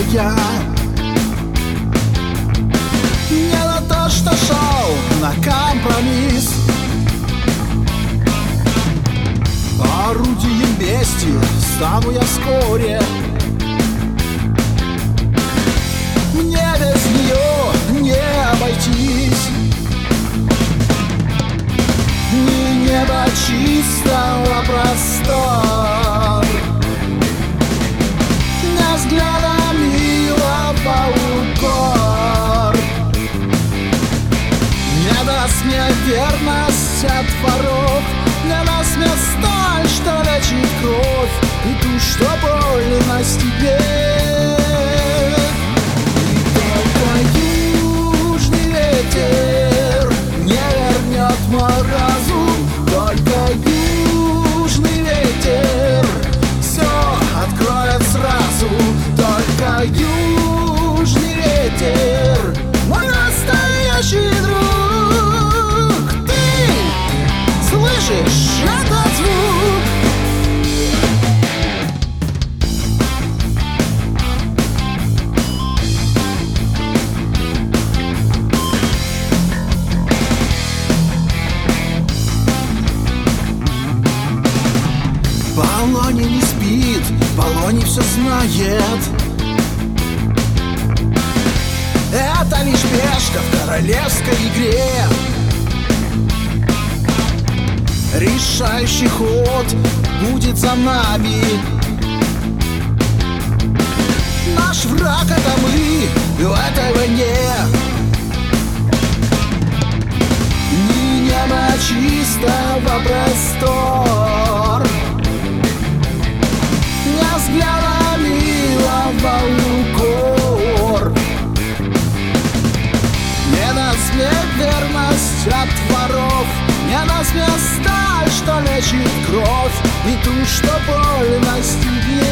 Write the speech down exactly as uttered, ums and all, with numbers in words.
я не на то, что шел на компромисс. Орудием бести стану я вскоре. Мне без нее не обойтись. Ни небо чистого простор, ни взгляда милого укор не даст мне верность от воров, не даст мне сталь, что лечит кровь, и ту, что больно степей. И только южный ветер не вернет мой разум, только южный ветер все откроет сразу, только южный ветер мой настоящий друг. Ты слышишь этот звук? Полоний не спит, Полоний все знает. Это лишь пешка в королевской игре. Решающий ход будет за нами. Наш враг — это мы в этой войне. Ни небо чистого простор, ни взгляда милого укор не даст мне верность от воров, не даст мне сталь, что лечит кровь, и ту, что больно степнее.